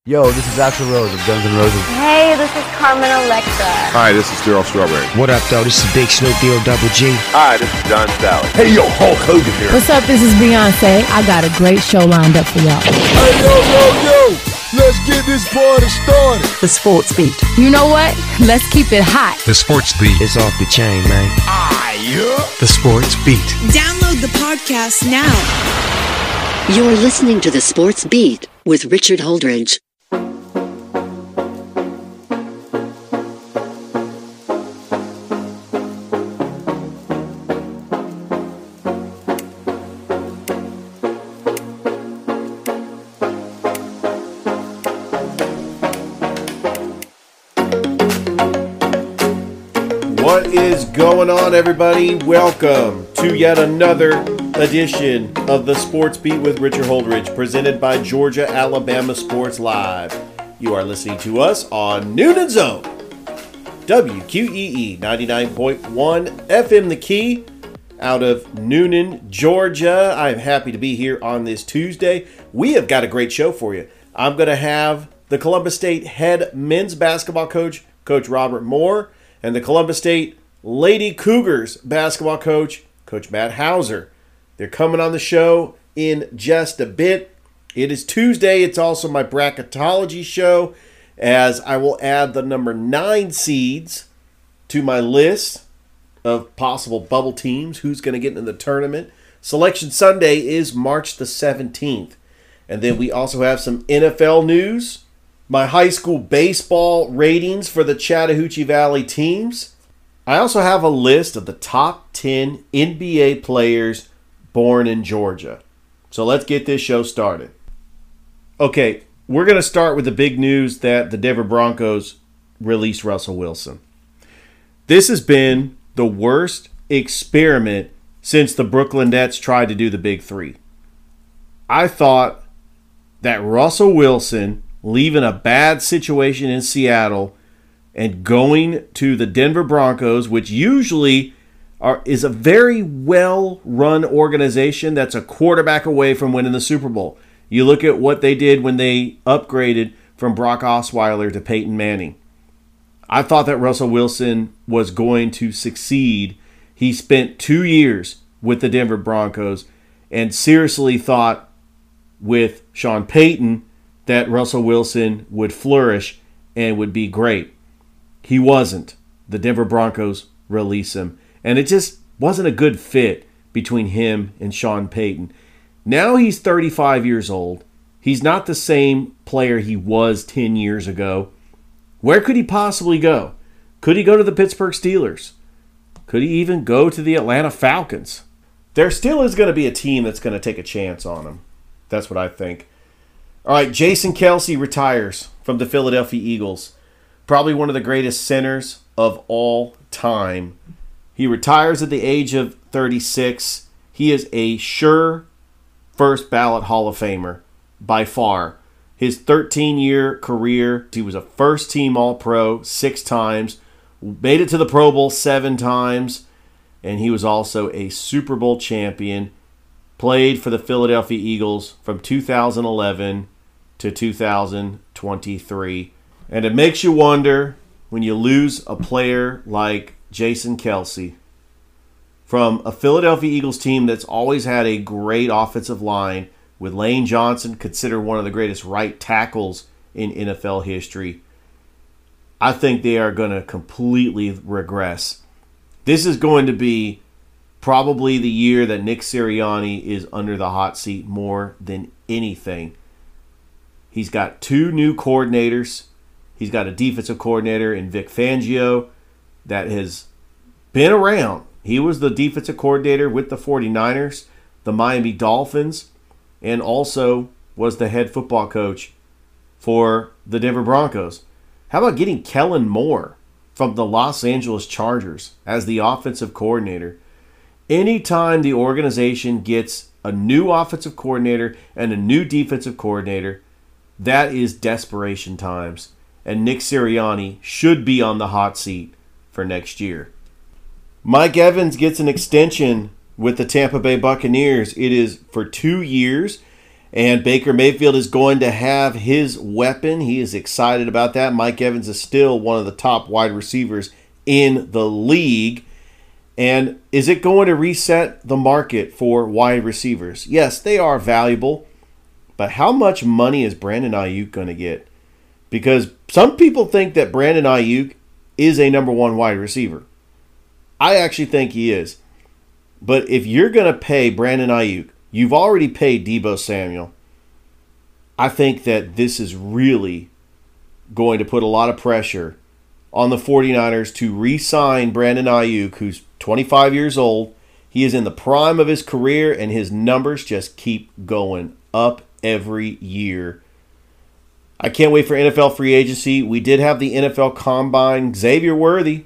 Yo, this is Axl Rose of Guns N' Roses. Hey, this is Carmen Electra. Hi, this is Daryl Strawberry. What up, though? This is Big Snoop Double G. Hi, this is John Sally. Hey, yo, Hulk Hogan here. What's up? This is Beyonce. I got a great show lined up for y'all. Hey, yo. Let's get this party started. The Sports Beat. You know what? Let's keep it hot. The Sports Beat. It's off the chain, man. Yeah. The Sports Beat. Download the podcast now. You're listening to The Sports Beat with Richard Holdridge. What is going on, everybody? Welcome to yet another edition of the Sports Beat with Richard Holdridge, presented by Georgia Alabama Sports Live. You are listening to us on Noonan Zone, WQEE 99.1 FM The Key, out of Noonan, Georgia. I'm happy to be here on this Tuesday. We have got a great show for you. I'm going to have the Columbus State head men's basketball coach, Coach Robert Moore, and the Columbus State Lady Cougars basketball coach, Coach Matt Hauser. They're coming on the show in just a bit. It is Tuesday. It's also my bracketology show, as I will add the number 9 seeds to my list of possible bubble teams, who's going to get into the tournament. Selection Sunday is March the 17th. And then we also have some NFL news, my high school baseball ratings for the Chattahoochee Valley teams. I also have a list of the top 10 NBA players born in Georgia. So let's get this show started. Okay, we're going to start with the big news that the Denver Broncos released Russell Wilson. This has been the worst experiment since the Brooklyn Nets tried to do the Big Three. I thought that Russell Wilson leaving a bad situation in Seattle and going to the Denver Broncos, which usually is a very well-run organization that's a quarterback away from winning the Super Bowl. You look at what they did when they upgraded from Brock Osweiler to Peyton Manning. I thought that Russell Wilson was going to succeed. He spent 2 years with the Denver Broncos and seriously thought with Sean Payton that Russell Wilson would flourish and would be great. He wasn't. The Denver Broncos released him. And it just wasn't a good fit between him and Sean Payton. Now he's 35 years old. He's not the same player he was 10 years ago. Where could he possibly go? Could he go to the Pittsburgh Steelers? Could he even go to the Atlanta Falcons? There still is going to be a team that's going to take a chance on him. That's what I think. All right, Jason Kelce retires from the Philadelphia Eagles. Probably one of the greatest centers of all time. He retires at the age of 36. He is a sure first ballot Hall of Famer by far. His 13-year career, he was a first-team All-Pro 6 times, made it to the Pro Bowl 7 times, and he was also a Super Bowl champion. Played for the Philadelphia Eagles from 2011 to 2023. And it makes you wonder when you lose a player like Jason Kelce from a Philadelphia Eagles team that's always had a great offensive line with Lane Johnson, considered one of the greatest right tackles in NFL history. I think they are going to completely regress. This is going to be probably the year that Nick Sirianni is under the hot seat more than anything. He's got 2 new coordinators. He's got a defensive coordinator in Vic Fangio that has been around. He was the defensive coordinator with the 49ers, the Miami Dolphins, and also was the head football coach for the Denver Broncos. How about getting Kellen Moore from the Los Angeles Chargers as the offensive coordinator? Anytime the organization gets a new offensive coordinator and a new defensive coordinator, that is desperation times. And Nick Sirianni should be on the hot seat for next year. Mike Evans gets an extension with the Tampa Bay Buccaneers. It is for 2 years, And Baker Mayfield is going to have his weapon. He is excited about that. Mike Evans is still one of the top wide receivers in the league. And is it going to reset the market for wide receivers? Yes, they are valuable. But how much money is Brandon Ayuk going to get? Because some people think that Brandon Ayuk is a number one wide receiver. I actually think he is. But if you're going to pay Brandon Ayuk, you've already paid Deebo Samuel. I think that this is really going to put a lot of pressure on the 49ers to re-sign Brandon Ayuk, who's 25 years old. He is in the prime of his career, and his numbers just keep going up every year. I can't wait for NFL free agency. We did have the NFL Combine. Xavier Worthy,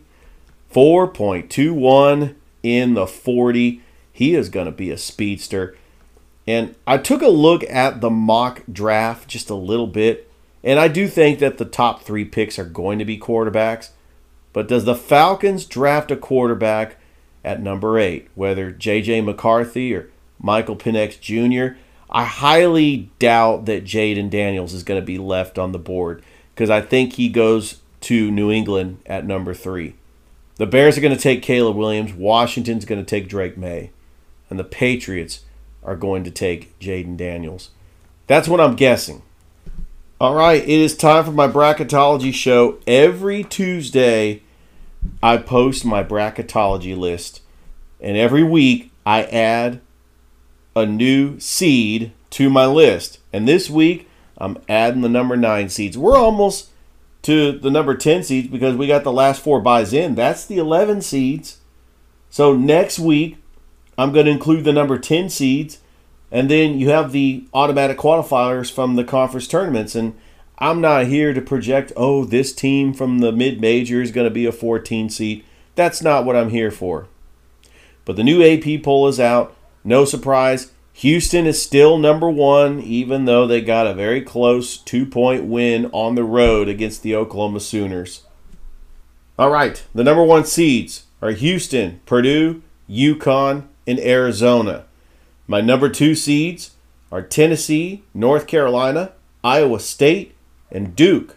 4.21 in the 40. He is going to be a speedster. And I took a look at the mock draft just a little bit, and I do think that the top 3 picks are going to be quarterbacks. But does the Falcons draft a quarterback at number 8, whether J.J. McCarthy or Michael Penix Jr.? I highly doubt that Jaden Daniels is going to be left on the board because I think he goes to New England at number 3. The Bears are going to take Caleb Williams. Washington's going to take Drake May. And the Patriots are going to take Jaden Daniels. That's what I'm guessing. All right, it is time for my bracketology show. Every Tuesday, I post my bracketology list. And every week, I add a new seed to my list. And this week, I'm adding the number 9 seeds. We're almost to the number 10 seeds because we got the last 4 buys in. That's the 11 seeds. So next week, I'm going to include the number 10 seeds. And then you have the automatic qualifiers from the conference tournaments. And I'm not here to project, oh, this team from the mid-major is going to be a 14 seed. That's not what I'm here for. But the new AP poll is out. No surprise. Houston is still number 1, even though they got a very close 2-point win on the road against the Oklahoma Sooners. All right, the number 1 seeds are Houston, Purdue, UConn, and Arizona. My number 2 seeds are Tennessee, North Carolina, Iowa State, and Duke.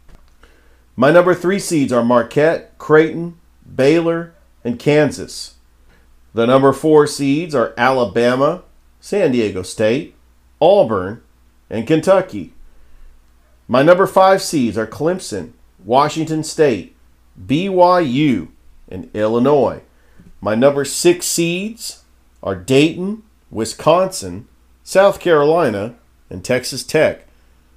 My number 3 seeds are Marquette, Creighton, Baylor, and Kansas. The number 4 seeds are Alabama, San Diego State, Auburn, and Kentucky. My number 5 seeds are Clemson, Washington State, BYU, and Illinois. My number 6 seeds are Dayton, Wisconsin, South Carolina, and Texas Tech.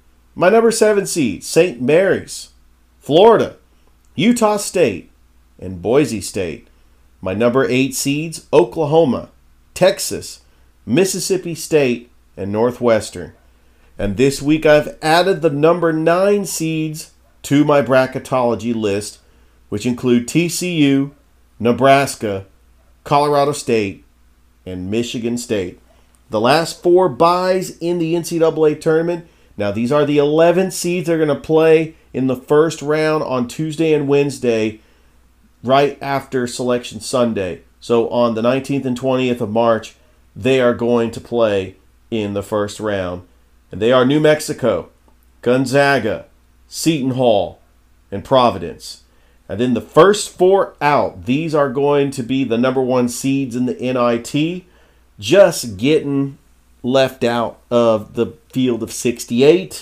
My number 7 seeds, St. Mary's, Florida, Utah State, and Boise State. My number 8 seeds, Oklahoma, Texas, Mississippi State, and Northwestern. And this week I've added the number 9 seeds to my bracketology list, which include TCU, Nebraska, Colorado State, and Michigan State. The last 4 buys in the NCAA tournament. Now these are the 11 seeds that are going to play in the first round on Tuesday and Wednesday, right after Selection Sunday. So on the 19th and 20th of March, they are going to play in the first round. And they are New Mexico, Gonzaga, Seton Hall, and Providence. And then the first 4 out, these are going to be the number 1 seeds in the NIT, just getting left out of the field of 68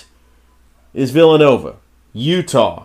is Villanova, Utah,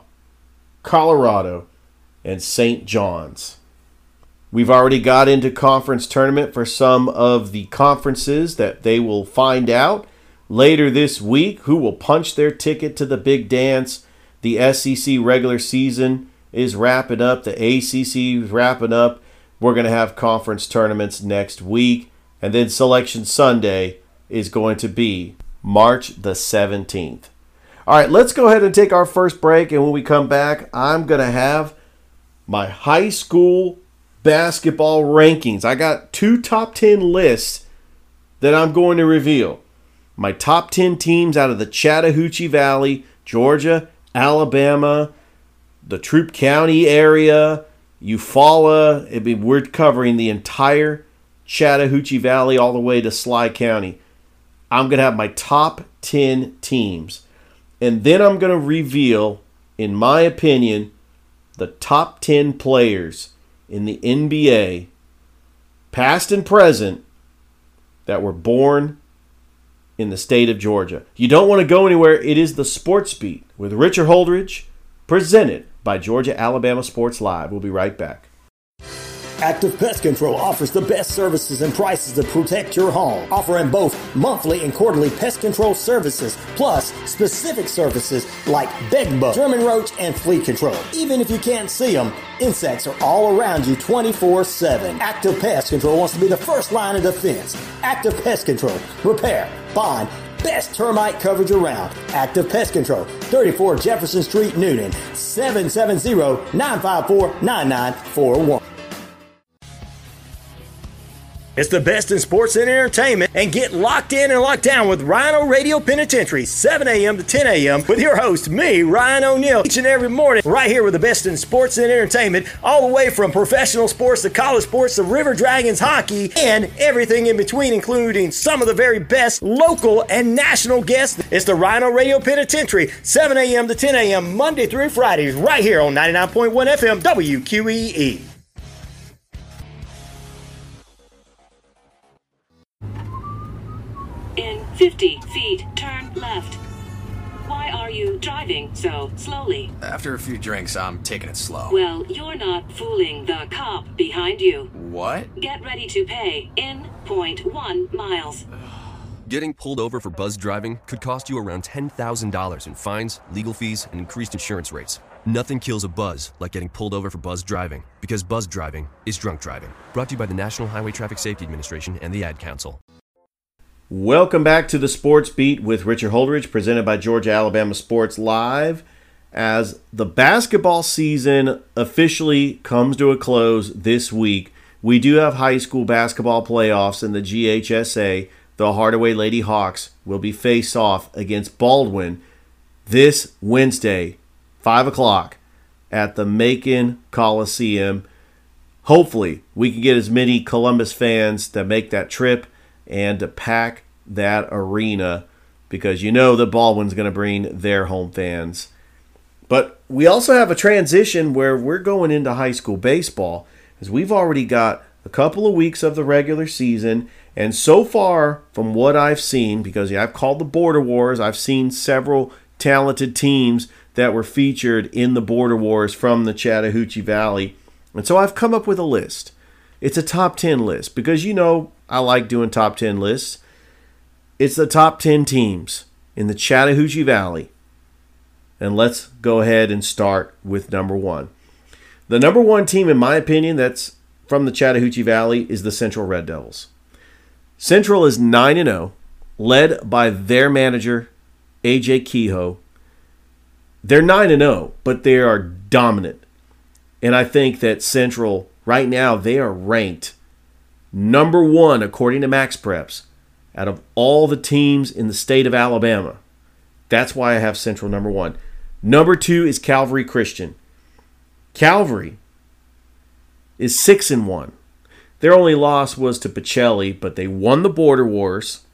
Colorado, and St. John's. We've already got into conference tournament for some of the conferences that they will find out later this week who will punch their ticket to the big dance. The SEC regular season is wrapping up. The ACC is wrapping up. We're going to have conference tournaments next week. And then Selection Sunday is going to be March the 17th. All right, let's go ahead and take our first break. And when we come back, I'm going to have my high school basketball rankings. I got 2 top 10 lists that I'm going to reveal. My top 10 teams out of the Chattahoochee Valley, Georgia, Alabama, the Troup County area, Eufaula. We're covering the entire Chattahoochee Valley all the way to Sly County. I'm going to have my top 10 teams. And then I'm going to reveal, in my opinion, the top 10 players in the NBA, past and present, that were born in the state of Georgia. You don't want to go anywhere. It is the Sports Beat with Richard Holdridge, presented by Georgia Alabama Sports Live. We'll be right back. Active Pest Control offers the best services and prices to protect your home, offering both monthly and quarterly pest control services, plus specific services like bed bug, German roach, and flea control. Even if you can't see them, insects are all around you 24/7. Active Pest Control wants to be the first line of defense. Active Pest Control. Repair, bond, best termite coverage around. Active Pest Control. 34 Jefferson Street, Noonan. 770-954-9941. It's the best in sports and entertainment, and get locked in and locked down with Rhino Radio Penitentiary, 7 a.m. to 10 a.m. with your host, me, Ryan O'Neal, each and every morning, right here with the best in sports and entertainment, all the way from professional sports to college sports to River Dragons hockey and everything in between, including some of the very best local and national guests. It's the Rhino Radio Penitentiary, 7 a.m. to 10 a.m. Monday through Fridays, right here on 99.1 FM WQEE. In 50 feet, turn left. Why are you driving so slowly? After a few drinks, I'm taking it slow. Well, you're not fooling the cop behind you. What? Get ready to pay in 0.1 miles. Getting pulled over for buzz driving could cost you around $10,000 in fines, legal fees, and increased insurance rates. Nothing kills a buzz like getting pulled over for buzz driving, because buzz driving is drunk driving. Brought to you by the National Highway Traffic Safety Administration and the Ad Council. Welcome back to the Sports Beat with Richard Holdridge, presented by Georgia Alabama Sports Live. As the basketball season officially comes to a close this week, we do have high school basketball playoffs in the GHSA. The Hardaway Lady Hawks will be faced off against Baldwin this Wednesday, 5 o'clock, at the Macon Coliseum. Hopefully, we can get as many Columbus fans that make that trip and to pack that arena, because you know that Baldwin's going to bring their home fans. But we also have a transition where we're going into high school baseball, as we've already got a couple of weeks of the regular season, and so far from what I've seen, because I've called the Border Wars, I've seen several talented teams that were featured in the Border Wars from the Chattahoochee Valley, and so I've come up with a list. It's a top 10 list, because you know I like doing top 10 lists. It's the top 10 teams in the Chattahoochee Valley. And let's go ahead and start with number one. The number one team, in my opinion, that's from the Chattahoochee Valley is the Central Red Devils. Central is 9-0, led by their manager, A.J. Kehoe. They're 9-0, but they are dominant. And I think that Central, right now, they are ranked number one, according to Max Preps, out of all the teams in the state of Alabama. That's why I have Central number one. Number two is Calvary Christian. Calvary is 6-1. Their only loss was to Pacelli, but they won the Border Wars.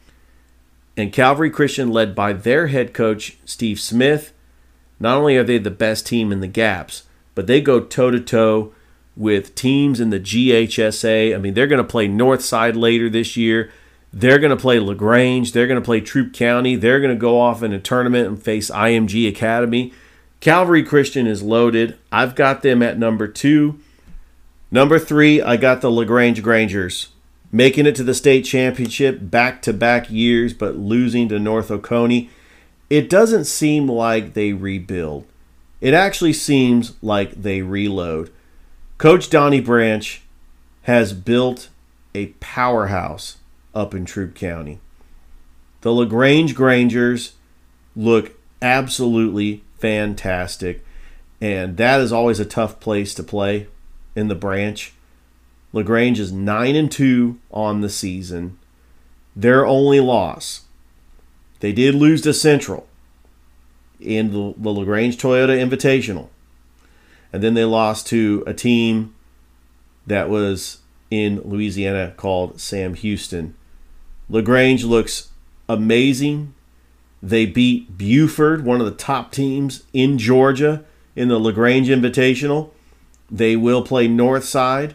And Calvary Christian, led by their head coach, Steve Smith, not only are they the best team in the Gaps, but they go toe-to-toe with teams in the GHSA. I mean, they're going to play Northside later this year. They're going to play LaGrange. They're going to play Troup County. They're going to go off in a tournament and face IMG Academy. Calvary Christian is loaded. I've got them at number two. Number three, I got the LaGrange Grangers, making it to the state championship back-to-back years, but losing to North Oconee. It doesn't seem like they rebuild. It actually seems like they reload. Coach Donnie Branch has built a powerhouse up in Troup County. The LaGrange Grangers look absolutely fantastic, and that is always a tough place to play in the branch. LaGrange is 9-2 on the season. Their only loss, they did lose to Central in the LaGrange Toyota Invitational. And then they lost to a team that was in Louisiana called Sam Houston. LaGrange looks amazing. They beat Buford, one of the top teams in Georgia, in the LaGrange Invitational. They will play Northside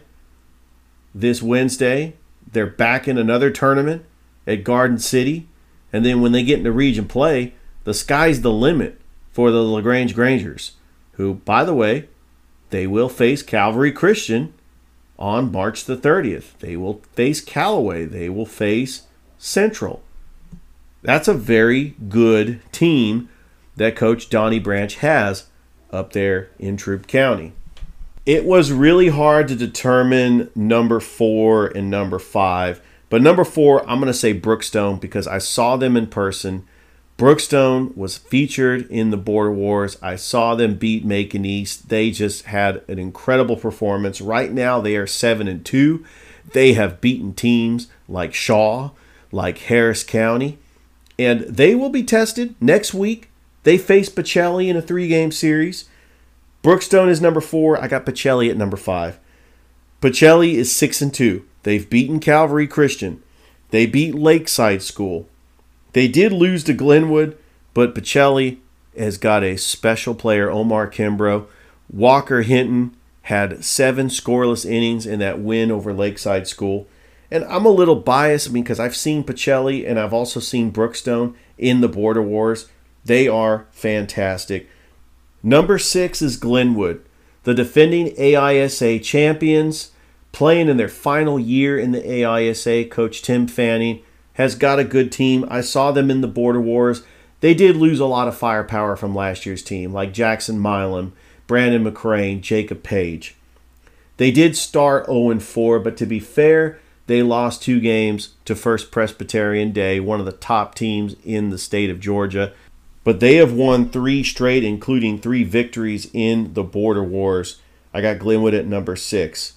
this Wednesday. They're back in another tournament at Garden City. And then when they get into region play, the sky's the limit for the LaGrange Grangers, who, by the way, they will face Calvary Christian on March the 30th. They will face Callaway. They will face Central. That's a very good team that Coach Donnie Branch has up there in Troup County. It was really hard to determine number 4 and number 5. But number 4, I'm going to say Brookstone because I saw them in person. Brookstone was featured in the Border Wars. I saw them beat Macon East. They just had an incredible performance. Right now they are 7-2. They have beaten teams like Shaw, like Harris County. And they will be tested next week. They face Pacelli in a 3-game series. Brookstone is number 4. I got Pacelli at number 5. Pacelli is 6-2. They've beaten Calvary Christian. They beat Lakeside School. They did lose to Glenwood, but Pacelli has got a special player, Omar Kimbrough. Walker Hinton had 7 scoreless innings in that win over Lakeside School. And I'm a little biased because I've seen Pacelli and I've also seen Brookstone in the Border Wars. They are fantastic. Number 6 is Glenwood, the defending AISA champions, playing in their final year in the AISA. Coach Tim Fanning has got a good team. I saw them in the Border Wars. They did lose a lot of firepower from last year's team, like Jackson Milam, Brandon McCrane, Jacob Page. They did start 0-4, but to be fair, they lost 2 games to First Presbyterian Day, one of the top teams in the state of Georgia. But they have won 3 straight, including 3 victories in the Border Wars. I got Glenwood at number 6.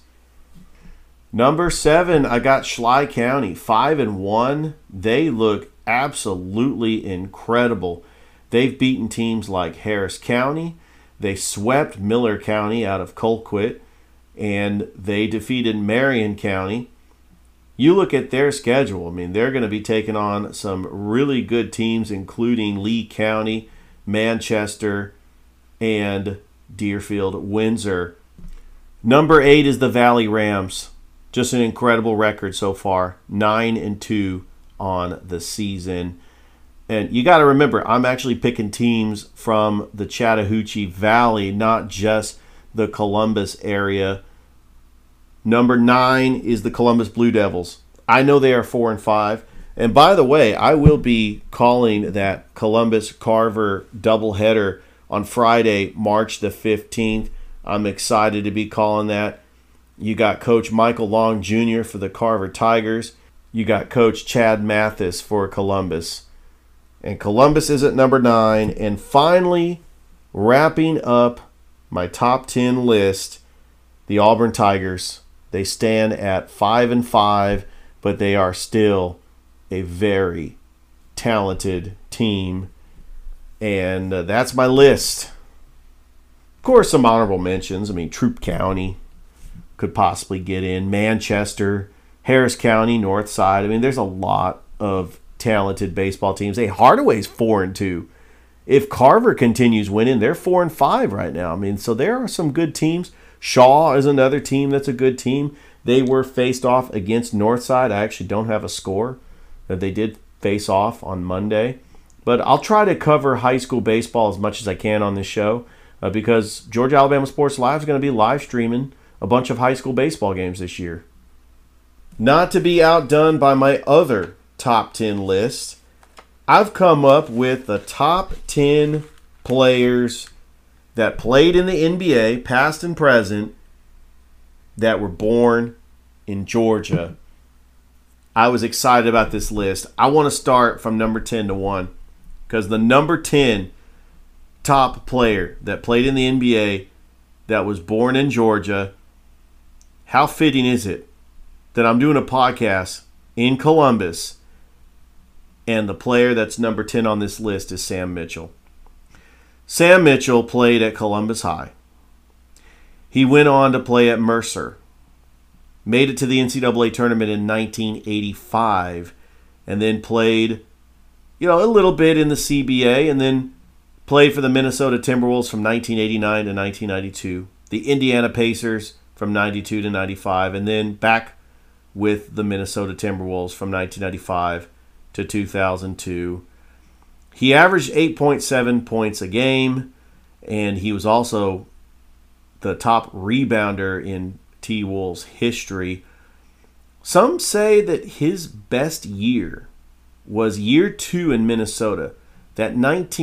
Number 7, I got Schley County, 5-1. They look absolutely incredible. They've beaten teams like Harris County. They swept Miller County out of Colquitt, and they defeated Marion County. You look at their schedule, I mean, they're going to be taking on some really good teams, including Lee County, Manchester, and Deerfield, Windsor. Number 8 is the Valley Rams. Just an incredible record so far, 9-2 on the season. And you got to remember, I'm actually picking teams from the Chattahoochee Valley, not just the Columbus area. Number 9 is the Columbus Blue Devils. I know they are 4-5. And by the way, I will be calling that Columbus-Carver doubleheader on Friday, March the 15th. I'm excited to be calling that. You got Coach Michael Long Jr. for the Carver Tigers. You got Coach Chad Mathis for Columbus. And Columbus is at number 9. And finally, wrapping up my top 10 list, the Auburn Tigers. They stand at 5-5, but they are still a very talented team. And that's my list. Of course, some honorable mentions. I mean, Troup County could possibly get in. Manchester, Harris County, Northside. I mean, there's a lot of talented baseball teams. Hey, Hardaway's 4-2. If Carver continues winning, they're 4-5 right now. I mean, so there are some good teams. Shaw is another team that's a good team. They were faced off against Northside. I actually don't have a score. They did face off on Monday. But I'll try to cover high school baseball as much as I can on this show because Georgia Alabama Sports Live is going to be live streaming a bunch of high school baseball games this year. Not to be outdone by my other top 10 list, I've come up with the top 10 players that played in the NBA, past and present, that were born in Georgia. I was excited about this list. I want to start from number 10 to 1 because the number 10 top player that played in the NBA that was born in Georgia, how fitting is it that I'm doing a podcast in Columbus and the player that's number 10 on this list is Sam Mitchell. Sam Mitchell played at Columbus High. He went on to play at Mercer. Made it to the NCAA tournament in 1985 and then played a little bit in the CBA, and then played for the Minnesota Timberwolves from 1989 to 1992, the Indiana Pacers from 92 to 95, and then back with the Minnesota Timberwolves from 1995 to 2002. He averaged 8.7 points a game, and he was also the top rebounder in T-Wolves history. Some say that his best year was year 2 in Minnesota, that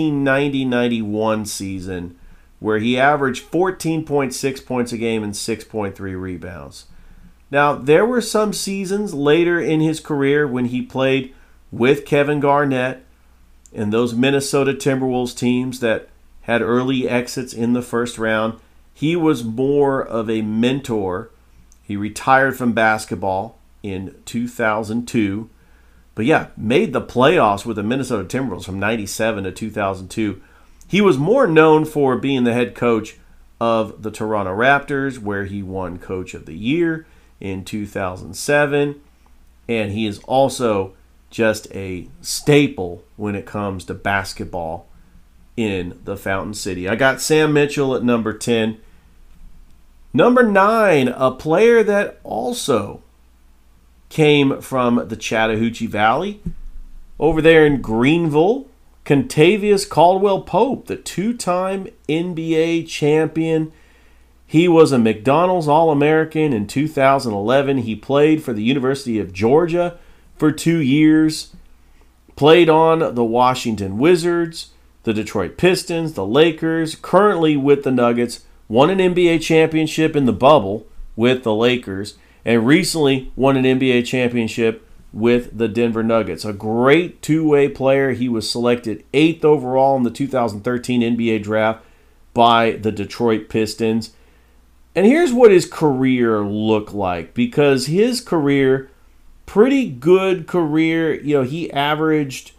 1990-91 season, where he averaged 14.6 points a game and 6.3 rebounds. Now, there were some seasons later in his career when he played with Kevin Garnett and those Minnesota Timberwolves teams that had early exits in the first round. He was more of a mentor. He retired from basketball in 2002. But yeah, made the playoffs with the Minnesota Timberwolves from 97 to 2002. He was more known for being the head coach of the Toronto Raptors, where he won Coach of the Year in 2007. And he is also just a staple when it comes to basketball in the Fountain City. I got Sam Mitchell at number 10. Number 9, a player that also came from the Chattahoochee Valley. Over there in Greenville, Kentavious Caldwell-Pope, the 2-time NBA champion. He was a McDonald's All-American in 2011. He played for the University of Georgia for 2 years. Played on the Washington Wizards, the Detroit Pistons, the Lakers, currently with the Nuggets. Won an NBA championship in the bubble with the Lakers, and recently won an NBA championship with the Denver Nuggets. A great two-way player. He was selected 8th overall in the 2013 NBA draft by the Detroit Pistons. And here's what his career looked like, because his career, pretty good career. He averaged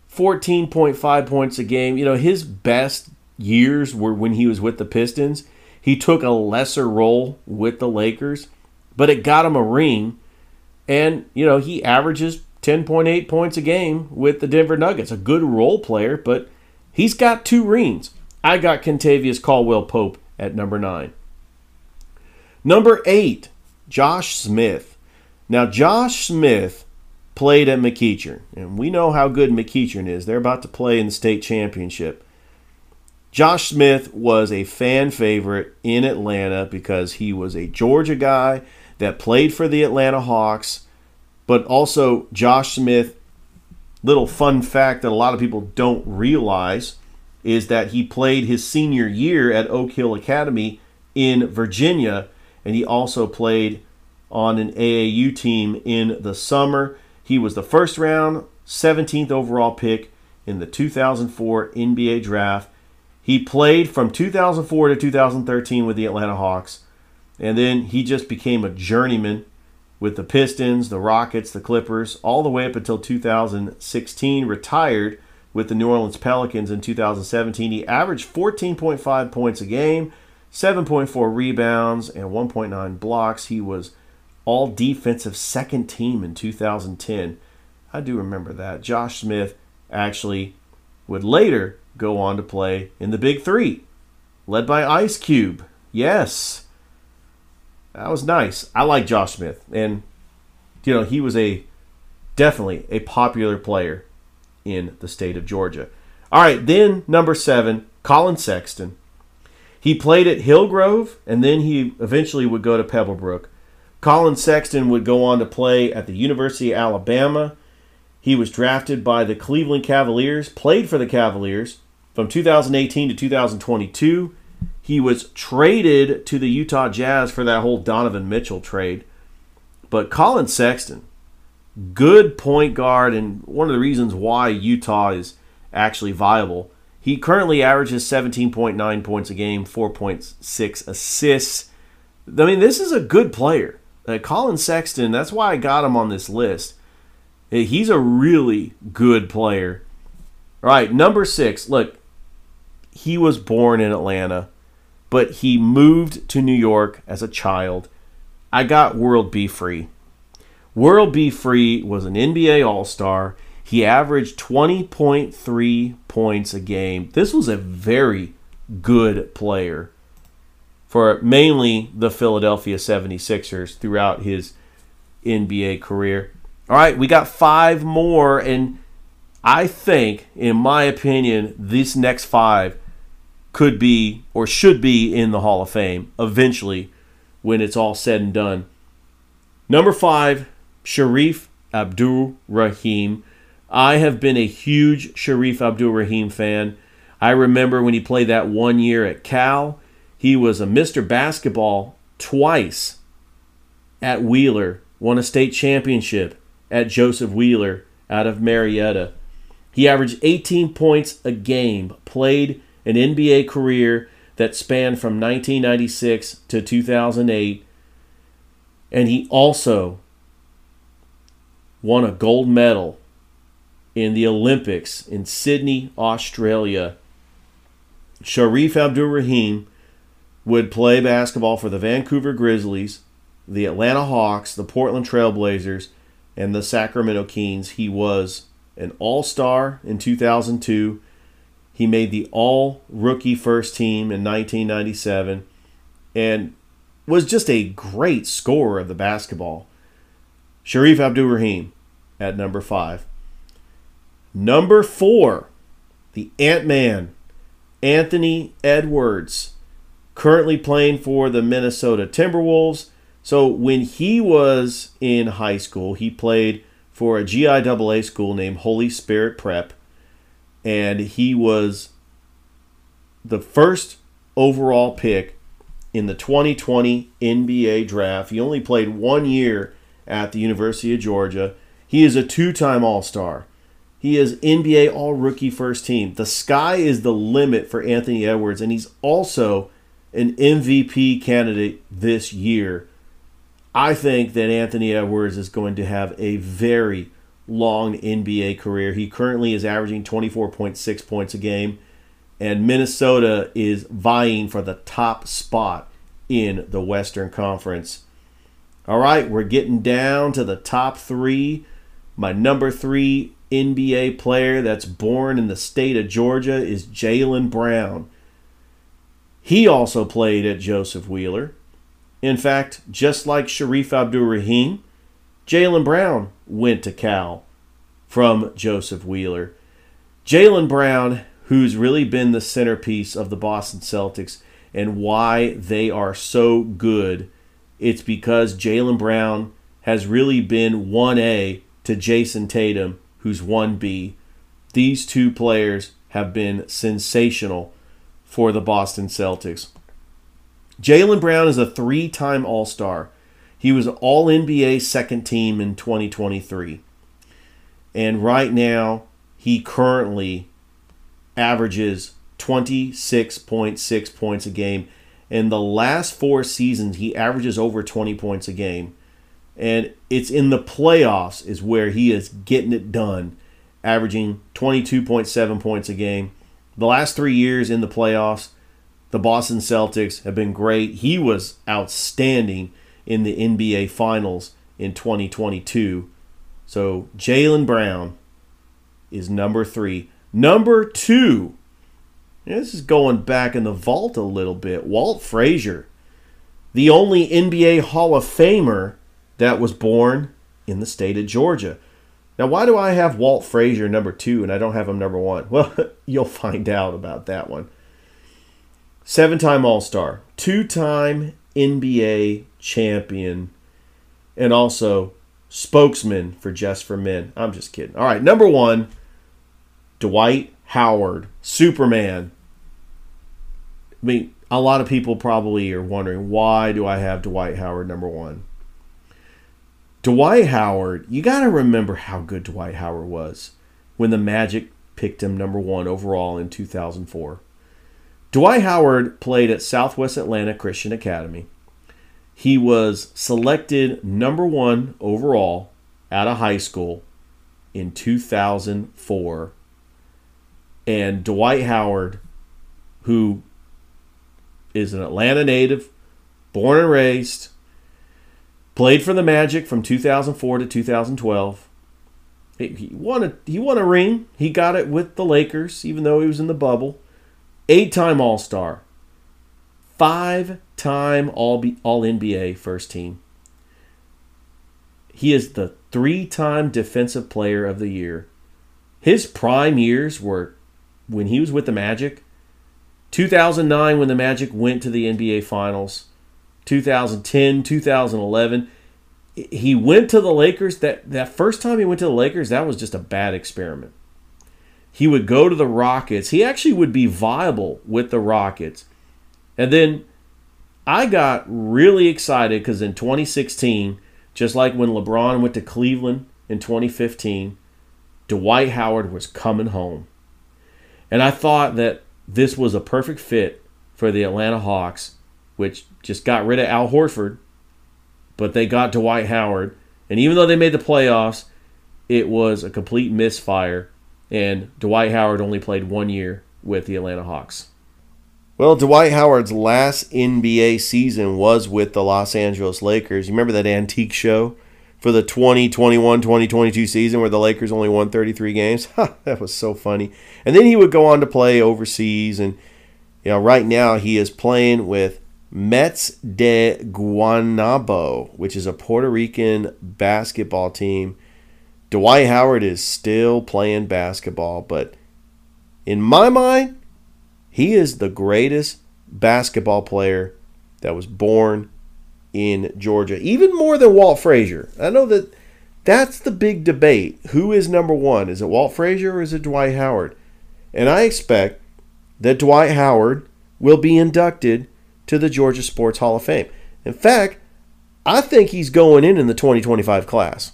14.5 points a game. His best years were when he was with the Pistons. He took a lesser role with the Lakers, but it got him a ring. And, he averages 10.8 points a game with the Denver Nuggets. A good role player, but he's got 2 rings. I got Kentavious Caldwell-Pope at number 9. Number 8, Josh Smith. Now, Josh Smith played at McEachern, and we know how good McEachern is. They're about to play in the state championship. Josh Smith was a fan favorite in Atlanta because he was a Georgia guy that played for the Atlanta Hawks. But also, Josh Smith, little fun fact that a lot of people don't realize, is that he played his senior year at Oak Hill Academy in Virginia, and he also played on an AAU team in the summer. He was the first round, 17th overall pick in the 2004 NBA draft. He played from 2004 to 2013 with the Atlanta Hawks, and then he just became a journeyman with the Pistons, the Rockets, the Clippers, all the way up until 2016. Retired with the New Orleans Pelicans in 2017. He averaged 14.5 points a game, 7.4 rebounds, and 1.9 blocks. He was all defensive second team in 2010. I do remember that. Josh Smith actually would later go on to play in the Big Three, led by Ice Cube. Yes, that was nice. I like Josh Smith, and he was definitely a popular player in the state of Georgia. All right, then number 7, Colin Sexton. He played at Hillgrove, and then he eventually would go to Pebblebrook. Colin Sexton would go on to play at the University of Alabama. He was drafted by the Cleveland Cavaliers, played for the Cavaliers from 2018 to 2022. He was traded to the Utah Jazz for that whole Donovan Mitchell trade. But Colin Sexton, good point guard, and one of the reasons why Utah is actually viable. He currently averages 17.9 points a game, 4.6 assists. I mean, this is a good player. Colin Sexton, that's why I got him on this list. He's a really good player. All right, number 6. Look, he was born in Atlanta, but he moved to New York as a child. I got World B. Free. World B. Free was an NBA All-Star. He averaged 20.3 points a game. This was a very good player for mainly the Philadelphia 76ers throughout his NBA career. All right, we got 5 more, and I think, in my opinion, these next 5 could be or should be in the Hall of Fame eventually when it's all said and done. Number 5, Shareef Abdur-Rahim. I have been a huge Shareef Abdur-Rahim fan. I remember when he played that 1 year at Cal. He was a Mr. Basketball twice at Wheeler, won a state championship at Joseph Wheeler out of Marietta. He averaged 18 points a game, played an NBA career that spanned from 1996 to 2008, and he also won a gold medal in the Olympics in Sydney, Australia. Shareef Abdur-Rahim would play basketball for the Vancouver Grizzlies, the Atlanta Hawks, the Portland Trail Blazers, and the Sacramento Kings. He was an All-Star in 2002. He made the All-Rookie First Team in 1997 and was just a great scorer of the basketball. Shareef Abdur-Rahim at number 5. Number 4, the Ant-Man, Anthony Edwards, currently playing for the Minnesota Timberwolves. So when he was in high school, he played for a GIAA school named Holy Spirit Prep, and he was the first overall pick in the 2020 NBA draft. He only played 1 year at the University of Georgia. He is a 2-time All-Star. He is NBA All-Rookie First Team. The sky is the limit for Anthony Edwards, and he's also an MVP candidate this year. I think that Anthony Edwards is going to have a very long NBA career. He currently is averaging 24.6 points a game, and Minnesota is vying for the top spot in the Western Conference. All right, we're getting down to the top 3. My number 3 NBA player that's born in the state of Georgia is Jaylen Brown. He also played at Joseph Wheeler. In fact, just like Shareef Abdur-Rahim, Jaylen Brown went to Cal from Joseph Wheeler. Jaylen Brown, who's really been the centerpiece of the Boston Celtics and why they are so good, it's because Jaylen Brown has really been 1A to Jason Tatum, who's 1B. These two players have been sensational for the Boston Celtics. Jaylen Brown is a 3-time All-Star. He was All-NBA second team in 2023. And right now, he currently averages 26.6 points a game. In the last 4 seasons, he averages over 20 points a game. And it's in the playoffs is where he is getting it done, averaging 22.7 points a game. The last 3 years in the playoffs, the Boston Celtics have been great. He was outstanding in the NBA Finals in 2022. So Jaylen Brown is number 3. Number 2, this is going back in the vault a little bit, Walt Frazier, the only NBA Hall of Famer that was born in the state of Georgia. Now, why do I have Walt Frazier number 2 and I don't have him number 1? Well, you'll find out about that one. 7-time All-Star, 2-time NBA champion, and also spokesman for Just for Men. I'm just kidding. All right, number 1, Dwight Howard, Superman. I mean, a lot of people probably are wondering, why do I have Dwight Howard number 1? Dwight Howard, you got to remember how good Dwight Howard was when the Magic picked him number 1 overall in 2004. Dwight Howard played at Southwest Atlanta Christian Academy. He was selected number 1 overall out of high school in 2004. And Dwight Howard, who is an Atlanta native, born and raised, played for the Magic from 2004 to 2012. He won a ring. He got it with the Lakers, even though he was in the bubble. 8-time All-Star. 5-time All-NBA first team. He is the 3-time Defensive Player of the Year. His prime years were when he was with the Magic. 2009 when the Magic went to the NBA Finals. 2010, 2011. He went to the Lakers. That first time he went to the Lakers, that was just a bad experiment. He would go to the Rockets. He actually would be viable with the Rockets. And then I got really excited because in 2016, just like when LeBron went to Cleveland in 2015, Dwight Howard was coming home. And I thought that this was a perfect fit for the Atlanta Hawks, which just got rid of Al Horford, but they got Dwight Howard. And even though they made the playoffs, it was a complete misfire. And Dwight Howard only played 1 year with the Atlanta Hawks. Well, Dwight Howard's last NBA season was with the Los Angeles Lakers. You remember that antique show for the 2021, 2022 season where the Lakers only won 33 games? That was so funny. And then he would go on to play overseas. And right now he is playing with Mets de Guaynabo, which is a Puerto Rican basketball team. Dwight Howard is still playing basketball, but in my mind, he is the greatest basketball player that was born in Georgia, even more than Walt Frazier. I know that's the big debate. Who is number one? Is it Walt Frazier or is it Dwight Howard? And I expect that Dwight Howard will be inducted to the Georgia Sports Hall of Fame. In fact, I think he's going in the 2025 class.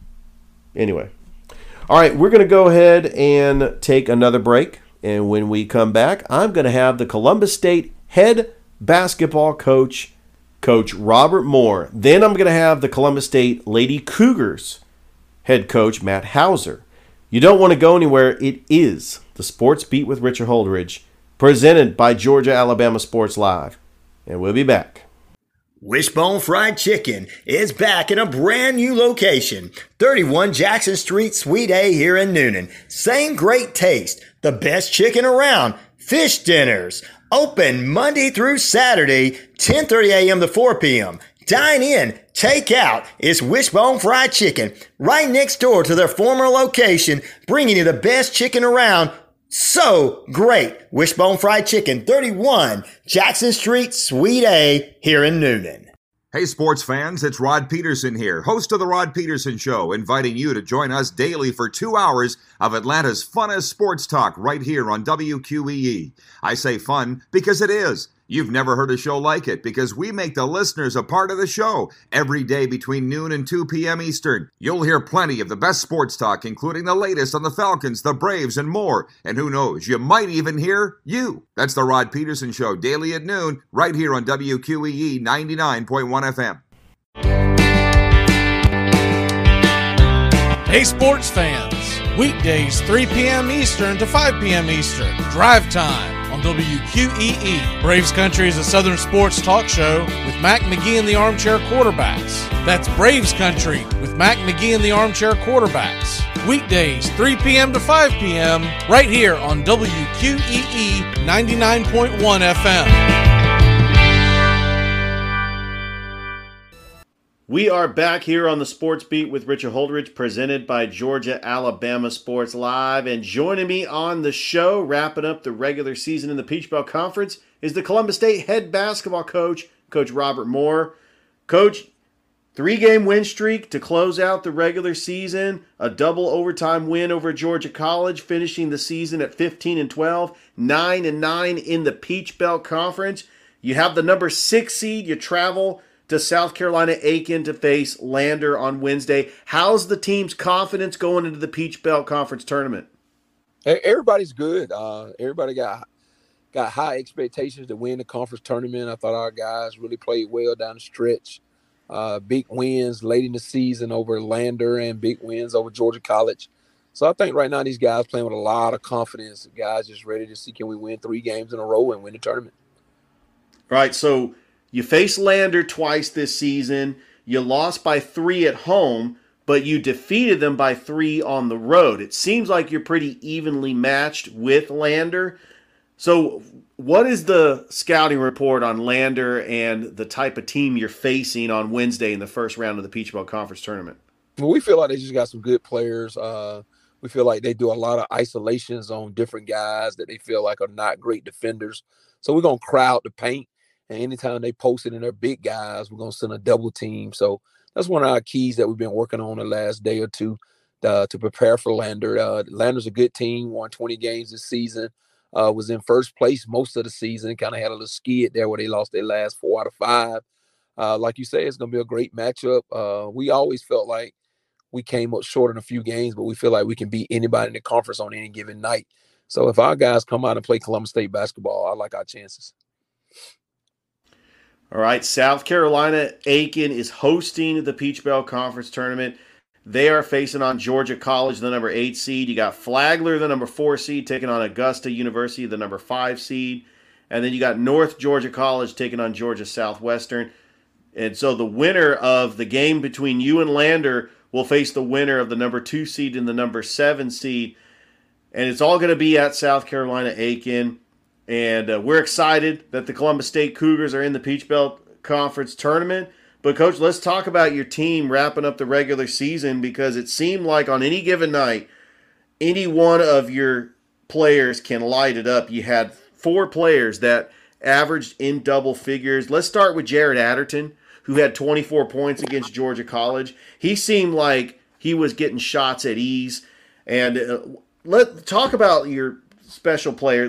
Anyway. All right, we're going to go ahead and take another break. And when we come back, I'm going to have the Columbus State head basketball coach, Coach Robert Moore. Then I'm going to have the Columbus State Lady Cougars head coach, Matt Hauser. You don't want to go anywhere. It is the Sports Beat with Richard Holdridge, presented by Georgia Alabama Sports Live. And we'll be back. Wishbone Fried Chicken is back in a brand new location, 31 Jackson Street, Suite A here in Noonan. Same great taste, the best chicken around, fish dinners, open Monday through Saturday, 10:30 a.m. to 4 p.m. Dine in, take out. It's Wishbone Fried Chicken, right next door to their former location, bringing you the best chicken around. So great. Wishbone Fried Chicken, 31 Jackson Street, Suite A, here in Noonan. Hey, sports fans, it's Rod Peterson here, host of The Rod Peterson Show, inviting you to join us daily for 2 hours of Atlanta's funnest sports talk right here on WQEE. I say fun because it is. You've never heard a show like it because we make the listeners a part of the show every day between noon and 2 p.m. Eastern. You'll hear plenty of the best sports talk, including the latest on the Falcons, the Braves, and more. And who knows, you might even hear you. That's the Rod Peterson Show, daily at noon, right here on WQEE 99.1 FM. Hey, sports fans. Weekdays, 3 p.m. Eastern to 5 p.m. Eastern. Drive time on WQEE. Braves Country is a Southern sports talk show with Mac McGee and the Armchair Quarterbacks. That's Braves Country with Mac McGee and the Armchair Quarterbacks. Weekdays, 3 p.m. to 5 p.m. right here on WQEE 99.1 FM. We are back here on the Sports Beat with Richard Holdridge, presented by Georgia Alabama Sports Live. And joining me on the show, wrapping up the regular season in the Peach Belt Conference, is the Columbus State head basketball coach, Coach Robert Moore. Coach, 3-game win streak to close out the regular season, a double overtime win over Georgia College, finishing the season at 15-12, 9-9 in the Peach Belt Conference. You have the number 6 seed. You travel to South Carolina Aiken to face Lander on Wednesday. How's the team's confidence going into the Peach Belt Conference tournament? Everybody's good. Everybody got high expectations to win the conference tournament. I thought our guys really played well down the stretch. Big wins late in the season over Lander and big wins over Georgia College. So I think right now these guys playing with a lot of confidence. The guys just ready to see, can we win 3 games in a row and win the tournament? Right, so you faced Lander twice this season. You lost by 3 at home, but you defeated them by 3 on the road. It seems like you're pretty evenly matched with Lander. So what is the scouting report on Lander and the type of team you're facing on Wednesday in the first round of the Peach Belt Conference Tournament? Well, we feel like they just got some good players. We feel like they do a lot of isolations on different guys that they feel like are not great defenders. So we're going to crowd the paint. And anytime they post it in their big guys, we're going to send a double team. So that's one of our keys that we've been working on the last day or two to prepare for Lander. Lander's a good team, won 20 games this season, was in first place most of the season, kind of had a little skid there where they lost their last 4 out of 5. Like you say, it's going to be a great matchup. We always felt like we came up short in a few games, but we feel like we can beat anybody in the conference on any given night. So if our guys come out and play Columbus State basketball, I like our chances. All right, South Carolina Aiken is hosting the Peach Belt Conference Tournament. They are facing on Georgia College, the number 8 seed. You got Flagler, the number 4 seed, taking on Augusta University, the number 5 seed. And then you got North Georgia College taking on Georgia Southwestern. And so the winner of the game between you and Lander will face the winner of the number 2 seed and the number 7 seed. And it's all going to be at South Carolina Aiken. And we're excited that the Columbus State Cougars are in the Peach Belt Conference Tournament. But, Coach, let's talk about your team wrapping up the regular season, because it seemed like on any given night, any one of your players can light it up. You had 4 players that averaged in double figures. Let's start with Jared Adderton, who had 24 points against Georgia College. He seemed like he was getting shots at ease. And let's talk about your special player,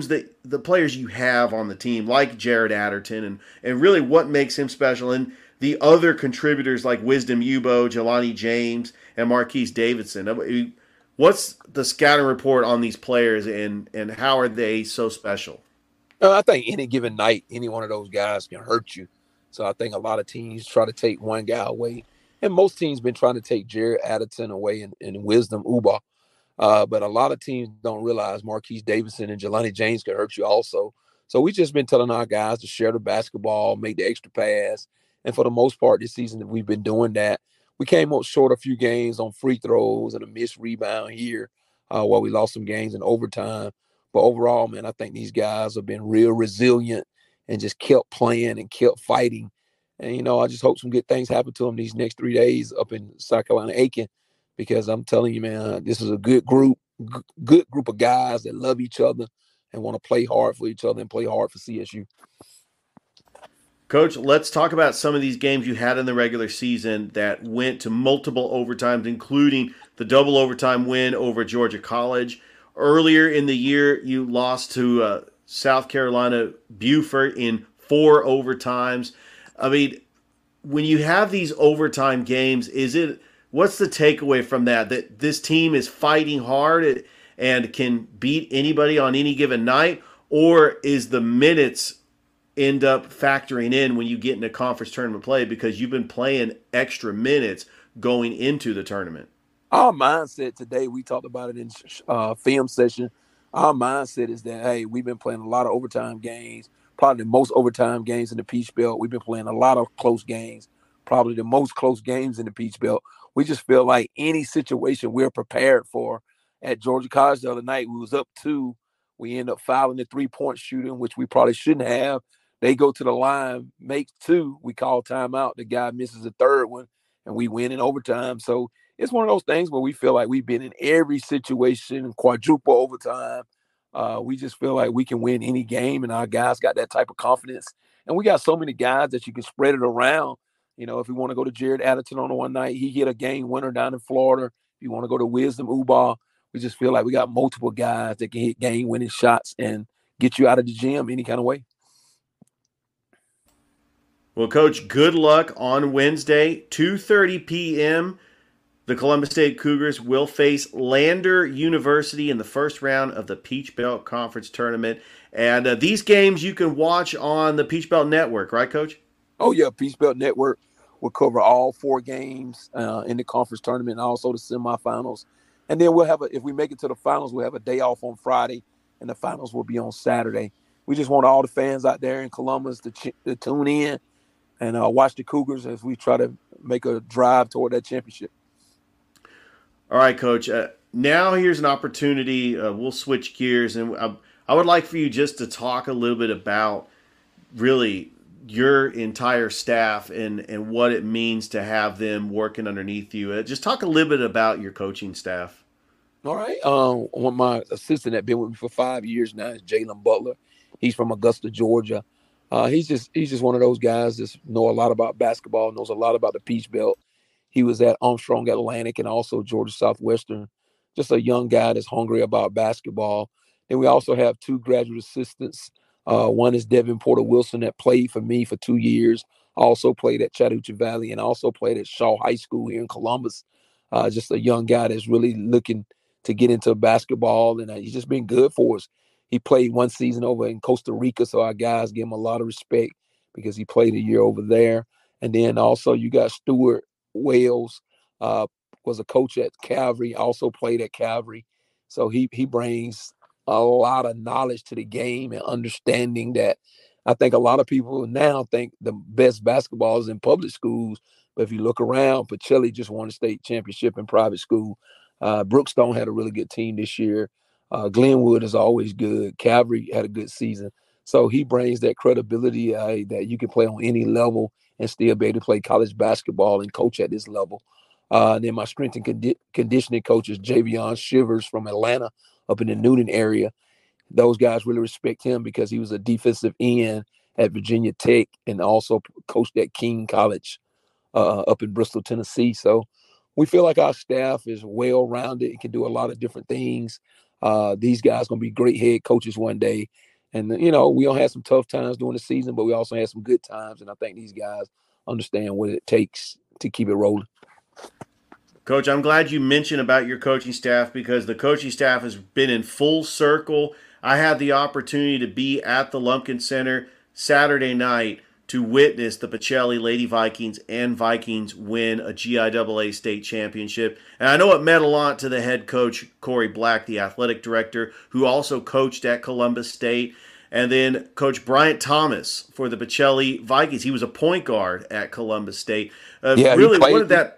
the players you have on the team, like Jared Adderton, and really what makes him special, and the other contributors like Wisdom Ubo, Jelani James, and Marquise Davidson. What's the scouting report on these players, and how are they so special? I think any given night, any one of those guys can hurt you. So I think a lot of teams try to take one guy away, and most teams been trying to take Jared Adderton away and Wisdom Uba. But a lot of teams don't realize Marquise Davidson and Jelani James can hurt you also. So we just been telling our guys to share the basketball, make the extra pass. And for the most part this season, we've been doing that. We came up short a few games on free throws and a missed rebound here while we lost some games in overtime. But overall, man, I think these guys have been real resilient and just kept playing and kept fighting. And, I just hope some good things happen to them these next 3 days up in South Carolina Aiken, because I'm telling you, man, this is a good group of guys that love each other and want to play hard for each other and play hard for CSU. Coach, let's talk about some of these games you had in the regular season that went to multiple overtimes, including the double overtime win over Georgia College. Earlier in the year, you lost to South Carolina Beaufort in 4 overtimes. I mean, when you have these overtime games, what's the takeaway from that this team is fighting hard and can beat anybody on any given night? Or is the minutes end up factoring in when you get into conference tournament play because you've been playing extra minutes going into the tournament? Our mindset today, we talked about it in film session. Our mindset is that, hey, we've been playing a lot of overtime games, probably the most overtime games in the Peach Belt. We've been playing a lot of close games, probably the most close games in the Peach Belt. We just feel like any situation we're prepared for. At Georgia College the other night, we was up 2. We end up fouling the 3-point shooting, which we probably shouldn't have. They go to the line, make 2. We call timeout. The guy misses a 3rd one, and we win in overtime. So it's one of those things where we feel like we've been in every situation, quadruple overtime. We just feel like we can win any game, and our guys got that type of confidence. And we got so many guys that you can spread it around. If you want to go to Jared Adderton on the one night, he hit a game winner down in Florida. If you want to go to Wisdom Uba, we just feel like we got multiple guys that can hit game-winning shots and get you out of the gym any kind of way. Well, Coach, good luck on Wednesday, 2:30 p.m. The Columbus State Cougars will face Lander University in the first round of the Peach Belt Conference Tournament. And these games you can watch on the Peach Belt Network, right, Coach? Oh, yeah, Peach Belt Network will cover all 4 games in the conference tournament and also the semifinals. And then if we make it to the finals, we'll have a day off on Friday, and the finals will be on Saturday. We just want all the fans out there in Columbus to tune in and watch the Cougars as we try to make a drive toward that championship. All right, Coach. Now here's an opportunity. We'll switch gears, and I would like for you just to talk a little bit about really your entire staff and what it means to have them working underneath you. Just talk a little bit about your coaching staff. All right. One of my assistant that been with me for 5 years now is Jalen Butler. He's from Augusta, Georgia. He's just one of those guys that know a lot about basketball, knows a lot about the Peach Belt. He was at Armstrong Atlantic and also Georgia Southwestern. Just a young guy that's hungry about basketball. And we also have 2 graduate assistants. One is Devin Porter Wilson that played for me for 2 years. Also played at Chattahoochee Valley and also played at Shaw High School here in Columbus. Just a young guy that's really looking to get into basketball, and he's just been good for us. He played 1 season over in Costa Rica, so our guys give him a lot of respect because he played a year over there. And then also you got Stuart Wales, was a coach at Calvary, also played at Calvary. So he brings a lot of knowledge to the game and understanding that I think a lot of people now think the best basketball is in public schools. But if you look around, Pacelli just won a state championship in private school. Brookstone had a really good team this year. Glenwood is always good. Calvary had a good season. So he brings that credibility that you can play on any level and still be able to play college basketball and coach at this level. And then my strength and conditioning coach is Javion Shivers from Atlanta up in the Newton area. Those guys really respect him because he was a defensive end at Virginia Tech and also coached at King College up in Bristol, Tennessee. So we feel like our staff is well-rounded and can do a lot of different things. These guys are going to be great head coaches one day. And, we don't have some tough times during the season, but we also have some good times. And I think these guys understand what it takes to keep it rolling. Coach, I'm glad you mentioned about your coaching staff because the coaching staff has been in full circle. I had the opportunity to be at the Lumpkin Center Saturday night to witness the Pacelli Lady Vikings and Vikings win a GIAA state championship. And I know it meant a lot to the head coach, Corey Black, the athletic director, who also coached at Columbus State. And then Coach Bryant Thomas for the Pacelli Vikings. He was a point guard at Columbus State. Really wanted that.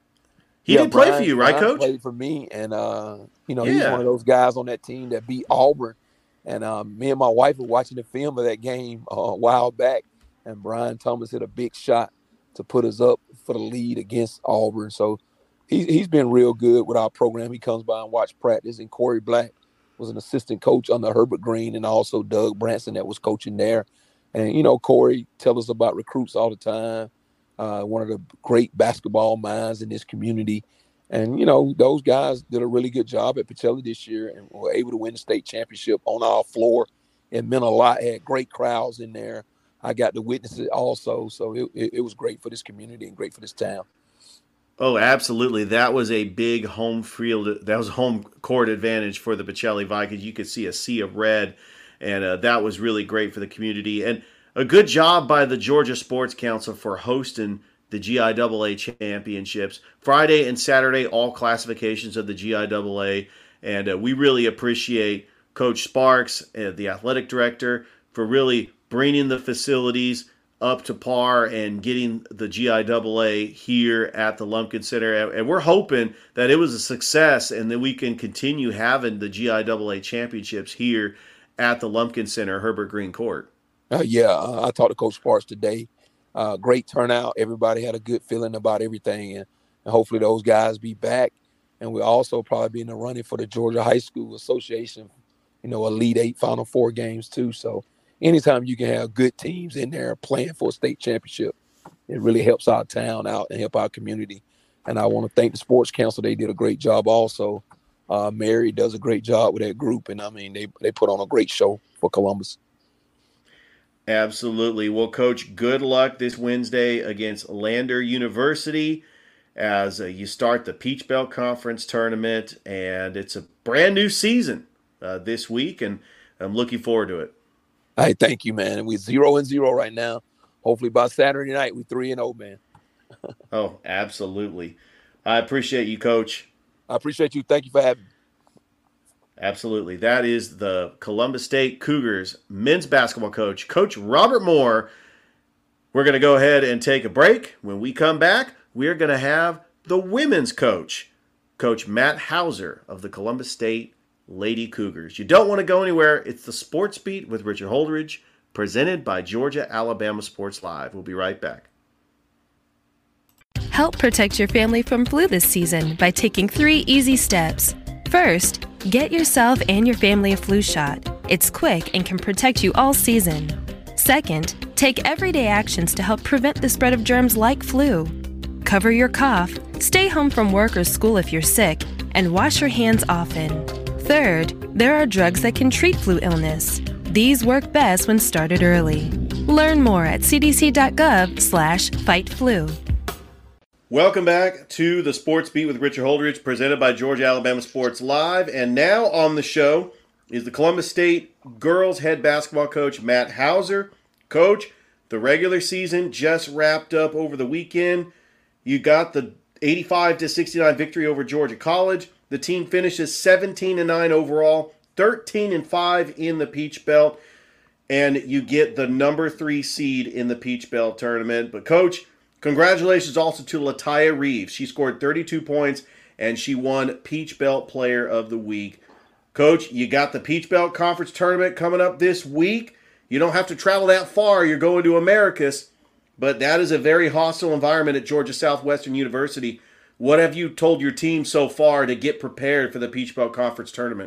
He did play for you, right, Coach? He played for me. And, he's one of those guys on that team that beat Auburn. And me and my wife were watching the film of that game a while back. And Brian Thomas hit a big shot to put us up for the lead against Auburn. So he's been real good with our program. He comes by and watch practice. And Corey Black was an assistant coach under Herbert Green and also Doug Branson that was coaching there. And, Corey tells us about recruits all the time. One of the great basketball minds in this community. And, those guys did a really good job at Pacelli this year and were able to win the state championship on our floor. It meant a lot. Had great crowds in there. I got to witness it also. So it was great for this community and great for this town. Oh, absolutely. That was a big home field. That was home court advantage for the Pacelli Vikings. You could see a sea of red, and that was really great for the community. And a good job by the Georgia Sports Council for hosting the GIAA championships. Friday and Saturday, all classifications of the GIAA. And we really appreciate Coach Sparks, the athletic director, for really bringing the facilities up to par and getting the GIAA here at the Lumpkin Center. And we're hoping that it was a success and that we can continue having the GIAA championships here at the Lumpkin Center, Herbert Green Court. I talked to Coach Sparks today. Great turnout. Everybody had a good feeling about everything. And hopefully those guys be back. And we'll also probably be in the running for the Georgia High School Association, Elite Eight Final Four games too. So anytime you can have good teams in there playing for a state championship, it really helps our town out and help our community. And I want to thank the Sports Council. They did a great job also. Mary does a great job with that group. And, they put on a great show for Columbus. Absolutely. Well, Coach, good luck this Wednesday against Lander University as you start the Peach Belt Conference tournament. And it's a brand new season this week, and I'm looking forward to it. Hey, thank you, man. And we're 0-0 right now. Hopefully by Saturday night, we're 3-0, man. Oh, absolutely. I appreciate you, Coach. I appreciate you. Thank you for having me. Absolutely. That is the Columbus State Cougars men's basketball coach, Coach Robert Moore. We're going to go ahead and take a break. When we come back, we're going to have the women's coach, Coach Matt Hauser of the Columbus State Lady Cougars. You don't want to go anywhere. It's the Sports Beat with Richard Holdridge, presented by Georgia-Alabama Sports Live. We'll be right back. Help protect your family from flu this season by taking 3 easy steps. First, get yourself and your family a flu shot. It's quick and can protect you all season. Second, take everyday actions to help prevent the spread of germs like flu. Cover your cough, stay home from work or school if you're sick, and wash your hands often. Third, there are drugs that can treat flu illness. These work best when started early. Learn more at cdc.gov/fightflu. Welcome back to the Sports Beat with Richard Holdridge, presented by Georgia-Alabama Sports Live. And now on the show is the Columbus State girls head basketball coach, Matt Hauser. Coach, the regular season just wrapped up over the weekend. You got the 85-69 victory over Georgia College. The team finishes 17-9 overall, 13-5 in the Peach Belt, and you get the number 3 seed in the Peach Belt tournament. But Coach, congratulations also to Lataya Reeves. She scored 32 points, and she won Peach Belt Player of the Week. Coach, you got the Peach Belt Conference Tournament coming up this week. You don't have to travel that far. You're going to Americus, but that is a very hostile environment at Georgia Southwestern University. What have you told your team so far to get prepared for the Peach Belt Conference Tournament?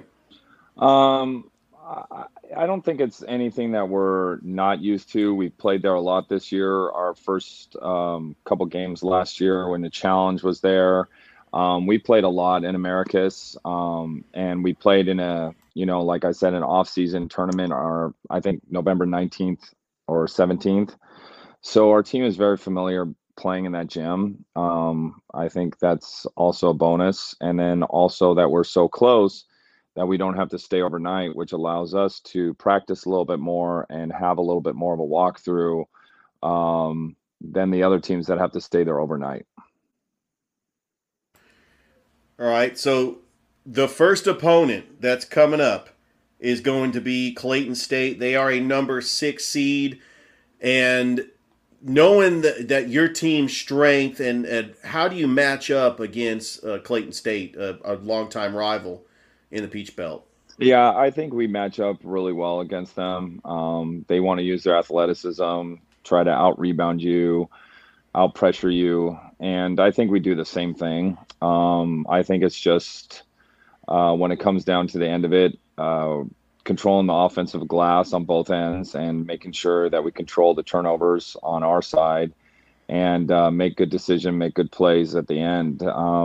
I don't think it's anything that we're not used to. We've played there a lot this year. Our first couple games last year when the challenge was there, we played a lot in Americus, and we played in a, like I said, an off-season tournament, I think November 19th or 17th. So our team is very familiar playing in that gym. I think that's also a bonus. And then also that we're so close that we don't have to stay overnight, which allows us to practice a little bit more and have a little bit more of a walkthrough than the other teams that have to stay there overnight. All right, so the first opponent that's coming up is going to be Clayton State. They are a number 6 seed, and knowing that your team's strength and how do you match up against Clayton State, a longtime rival in the Peach Belt? Yeah, I think we match up really well against them. They want to use their athleticism, try to out-rebound you, out-pressure you, and I think we do the same thing. I think it's just when it comes down to the end of it, controlling the offensive glass on both ends and making sure that we control the turnovers on our side and make good decisions, make good plays at the end.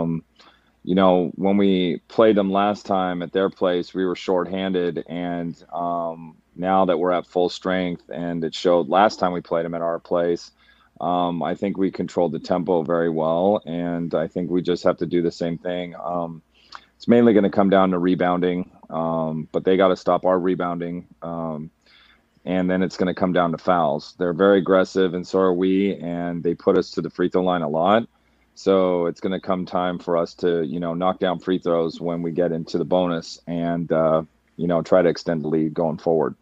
When we played them last time at their place, we were shorthanded, and now that we're at full strength, and it showed last time we played them at our place, I think we controlled the tempo very well, and I think we just have to do the same thing. It's mainly going to come down to rebounding, but they got to stop our rebounding, and then it's going to come down to fouls. They're very aggressive, and so are we, and they put us to the free throw line a lot. So it's going to come time for us to, knock down free throws when we get into the bonus and, try to extend the lead going forward.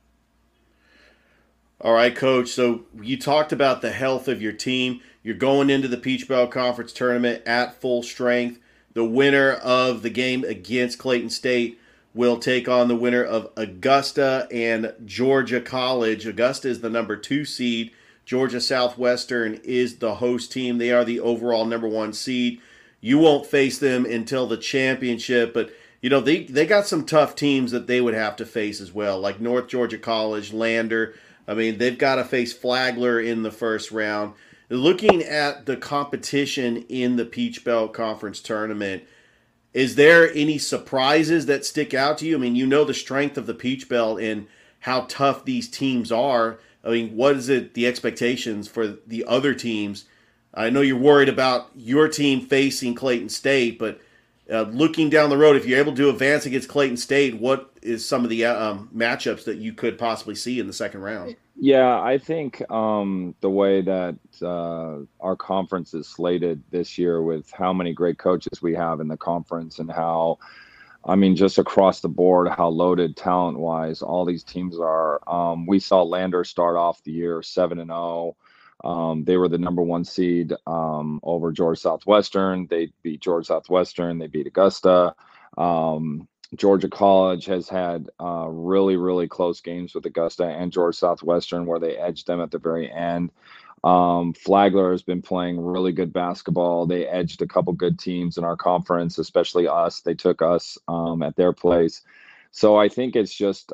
All right, Coach. So you talked about the health of your team. You're going into the Peach Belt Conference Tournament at full strength. The winner of the game against Clayton State will take on the winner of Augusta and Georgia College. Augusta is the number 2 seed. Georgia Southwestern is the host team. They are the overall number 1 seed. You won't face them until the championship, but they got some tough teams that they would have to face as well, like North Georgia College, Lander. I mean, they've got to face Flagler in the first round. Looking at the competition in the Peach Belt Conference Tournament, is there any surprises that stick out to you? I mean, the strength of the Peach Belt and how tough these teams are. I mean, what is the expectations for the other teams? I know you're worried about your team facing Clayton State, but looking down the road, if you're able to advance against Clayton State, what is some of the matchups that you could possibly see in the second round? Yeah, I think the way that our conference is slated this year with how many great coaches we have in the conference and how, just across the board, how loaded talent-wise all these teams are. We saw Lander start off the year 7-0. They were the number 1 seed over Georgia Southwestern. They beat Georgia Southwestern. They beat Augusta. Georgia College has had really, really close games with Augusta and Georgia Southwestern where they edged them at the very end. Flagler has been playing really good basketball. They edged a couple good teams in our conference, especially us. They took us at their place. So I think it's just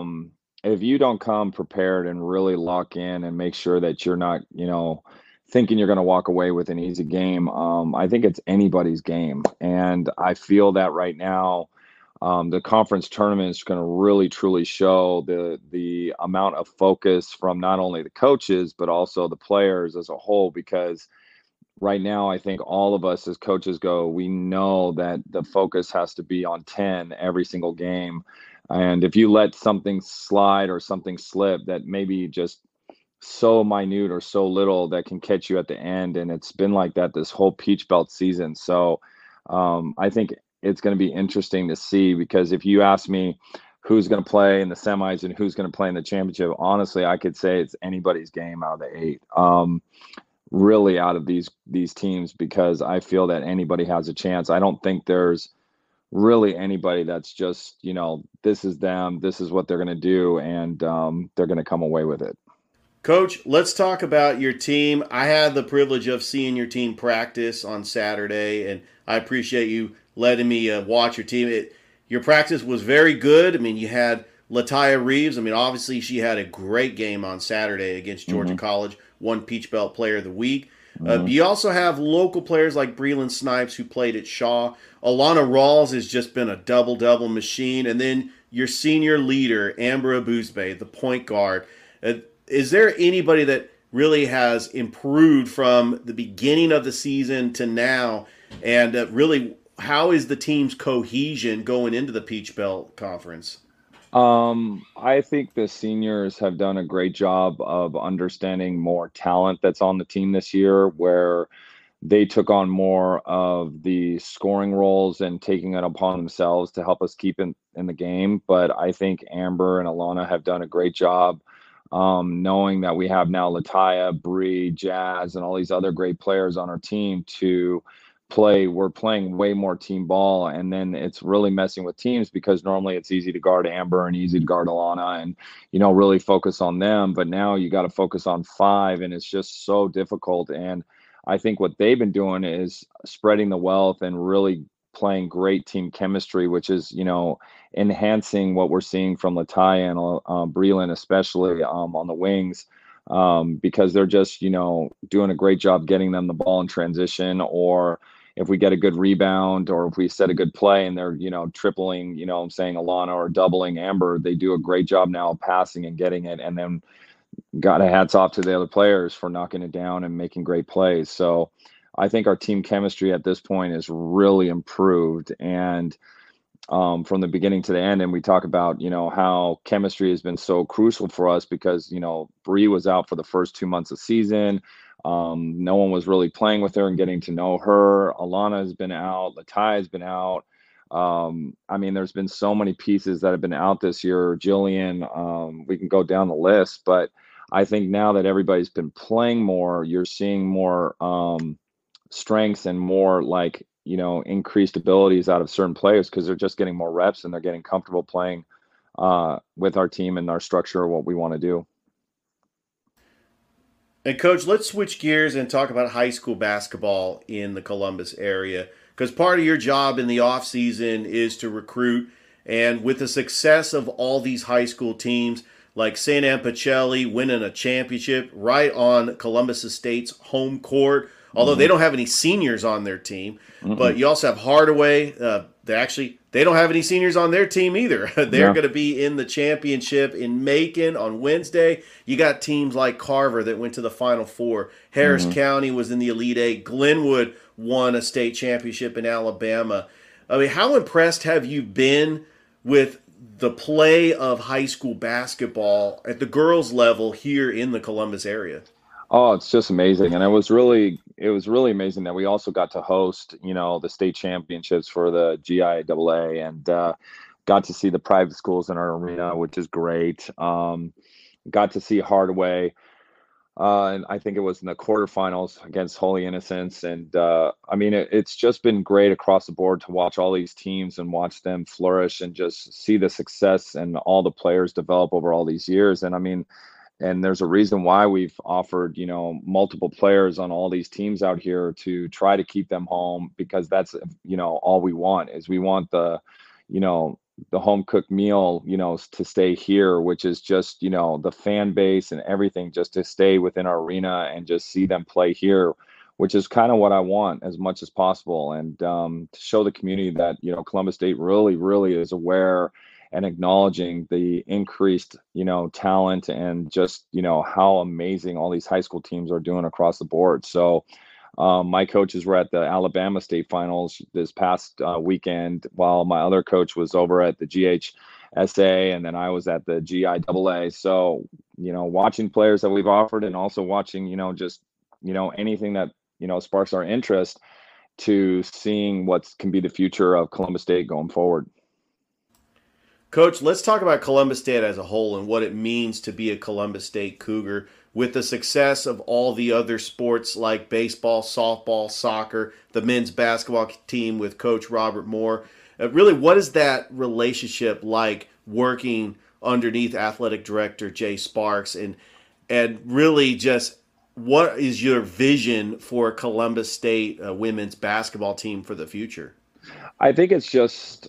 if you don't come prepared and really lock in and make sure that you're not, thinking you're going to walk away with an easy game, I think it's anybody's game. And I feel that right now, the conference tournament is going to really, truly show the amount of focus from not only the coaches, but also the players as a whole, because right now, I think all of us as coaches we know that the focus has to be on 10 every single game. And if you let something slide or something slip that maybe just so minute or so little that can catch you at the end. And it's been like that this whole Peach Belt season. So I think it's going to be interesting to see, because if you ask me who's going to play in the semis and who's going to play in the championship, honestly, I could say it's anybody's game out of the 8. Really out of these teams, because I feel that anybody has a chance. I don't think there's really anybody that's just, this is them, this is what they're going to do, and they're going to come away with it. Coach, let's talk about your team. I had the privilege of seeing your team practice on Saturday, and I appreciate you letting me watch your team. Your practice was very good. I mean, you had Lataya Reeves. I mean, obviously she had a great game on Saturday against Georgia College, won Peach Belt Player of the Week. You also have local players like Breland Snipes, who played at Shaw. Alana Rawls has just been a double-double machine. And then your senior leader, Amber Abuzbe, the point guard. Is there anybody that really has improved from the beginning of the season to now? And really, how is the team's cohesion going into the Peach Belt Conference? I think the seniors have done a great job of understanding more talent that's on the team this year, where they took on more of the scoring roles and taking it upon themselves to help us keep in the game. But I think Amber and Alana have done a great job, knowing that we have now Lataya, Bree, Jazz, and all these other great players on our team to play. We're playing way more team ball, and then it's really messing with teams, because normally it's easy to guard Amber and easy to guard Alana and really focus on them, but now you got to focus on 5, and it's just so difficult. And I think what they've been doing is spreading the wealth and really playing great team chemistry, which is enhancing what we're seeing from Lataya and Breland, especially on the wings, because they're just doing a great job getting them the ball in transition, or if we get a good rebound, or if we set a good play and they're, tripling, Alana, or doubling Amber, they do a great job now of passing and getting it. And then got a hats off to the other players for knocking it down and making great plays. So I think our team chemistry at this point is really improved. And from the beginning to the end, and we talk about, how chemistry has been so crucial for us, because, Bree was out for the first 2 months of season. No one was really playing with her and getting to know her. Alana has been out. Lataya has been out. There's been so many pieces that have been out this year. Jillian, we can go down the list, but I think now that everybody's been playing more, you're seeing more strengths and more increased abilities out of certain players, because they're just getting more reps and they're getting comfortable playing with our team and our structure of what we want to do. And Coach, let's switch gears and talk about high school basketball in the Columbus area, because part of your job in the off season is to recruit. And with the success of all these high school teams, like St. Anne Pacelli winning a championship right on Columbus Estate's home court, although they don't have any seniors on their team. But you also have Hardaway. They don't have any seniors on their team either. They're going to be in the championship in Macon on Wednesday. You got teams like Carver that went to the Final Four. Harris County was in the Elite Eight. Glenwood won a state championship in Alabama. I mean, how impressed have you been with the play of high school basketball at the girls' level here in the Columbus area? Oh, it's just amazing. And it was really amazing that we also got to host, the state championships for the GIAA, and got to see the private schools in our arena, which is great. Got to see Hardaway And I think it was in the quarterfinals against Holy Innocents. And I mean, it's just been great across the board to watch all these teams and watch them flourish and just see the success and all the players develop over all these years. And I mean, and there's a reason why we've offered, multiple players on all these teams out here to try to keep them home, because that's, all we want is we want the home cooked meal, to stay here, which is just, the fan base and everything just to stay within our arena and just see them play here, which is kind of what I want as much as possible. And to show the community that, Columbus State really, really is aware and acknowledging the increased, talent and just, how amazing all these high school teams are doing across the board. So my coaches were at the Alabama State Finals this past weekend, while my other coach was over at the GHSA, and then I was at the GIAA. So, watching players that we've offered, and also watching, just, anything that, sparks our interest, to seeing what can be the future of Columbus State going forward. Coach, let's talk about Columbus State as a whole and what it means to be a Columbus State Cougar with the success of all the other sports like baseball, softball, soccer, the men's basketball team with Coach Robert Moore. Really, what is that relationship like working underneath Athletic Director Jay Sparks? And really just what is your vision for Columbus State women's basketball team for the future? I think it's just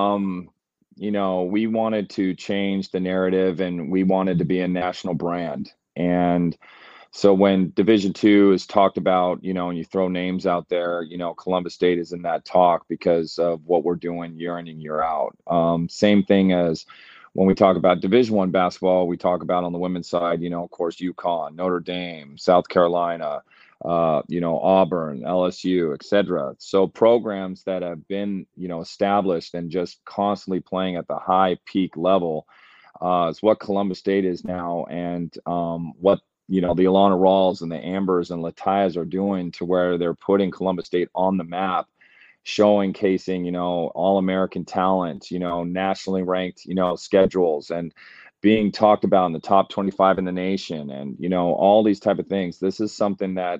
we wanted to change the narrative, and we wanted to be a national brand. And so when Division II is talked about, and you throw names out there, Columbus State is in that talk because of what we're doing year in and year out. Same thing as when we talk about Division I basketball, we talk about on the women's side, of course, UConn, Notre Dame, South Carolina, Auburn, LSU, etc. So programs that have been, established and just constantly playing at the high peak level is what Columbus State is now, and what the Alana Rawls and the Ambers and Latiyas are doing, to where they're putting Columbus State on the map, showcasing all-American talent, nationally ranked schedules, and being talked about in the top 25 in the nation, and all these type of things. This is something that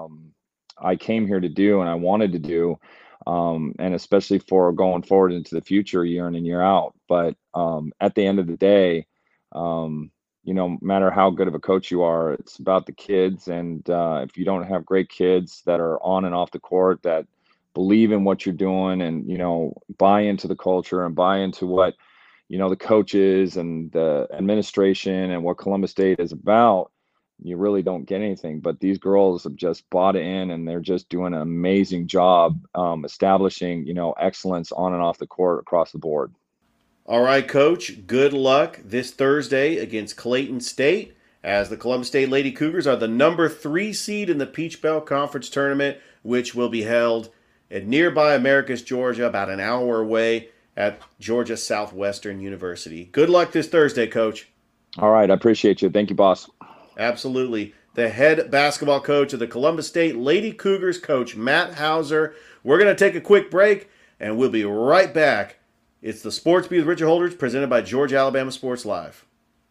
I came here to do, and I wanted to do, and especially for going forward into the future, year in and year out. But at the end of the day, no matter how good of a coach you are, it's about the kids. And if you don't have great kids that are on and off the court, that believe in what you're doing, and buy into the culture and buy into what the coaches and the administration and what Columbus State is about, you really don't get anything. But these girls have just bought in, and they're just doing an amazing job establishing, excellence on and off the court across the board. All right, Coach, good luck this Thursday against Clayton State, as the Columbus State Lady Cougars are the number 3 seed in the Peach Belt Conference Tournament, which will be held at nearby Americus, Georgia, about an hour away at Georgia Southwestern University. Good luck this Thursday, Coach. All right, I appreciate you. Thank you, boss. Absolutely. The head basketball coach of the Columbus State Lady Cougars, Coach Matt Hauser. We're going to take a quick break, and we'll be right back. It's the Sports Beat with Richard Holdridge, presented by Georgia Alabama Sports Live.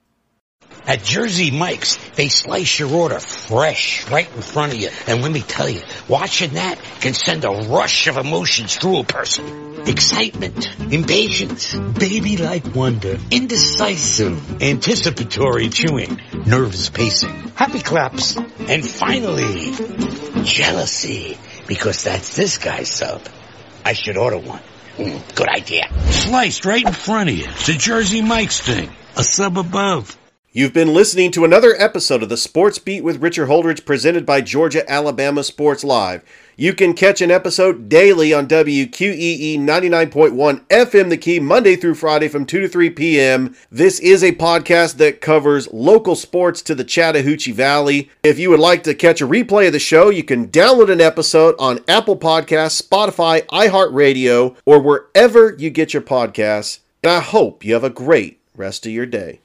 At Jersey Mike's, they slice your order fresh right in front of you. And let me tell you, watching that can send a rush of emotions through a person. Excitement, impatience, baby-like wonder, indecisive, anticipatory chewing, nervous pacing, happy claps, and finally, jealousy, because that's this guy's sub. I should order one. Good idea. Sliced right in front of you. It's a Jersey Mike's thing. A sub above. You've been listening to another episode of the Sports Beat with Richard Holdridge, presented by Georgia Alabama Sports Live. You can catch an episode daily on WQEE 99.1 FM The Key, Monday through Friday from 2 to 3 p.m. This is a podcast that covers local sports to the Chattahoochee Valley. If you would like to catch a replay of the show, you can download an episode on Apple Podcasts, Spotify, iHeartRadio, or wherever you get your podcasts. And I hope you have a great rest of your day.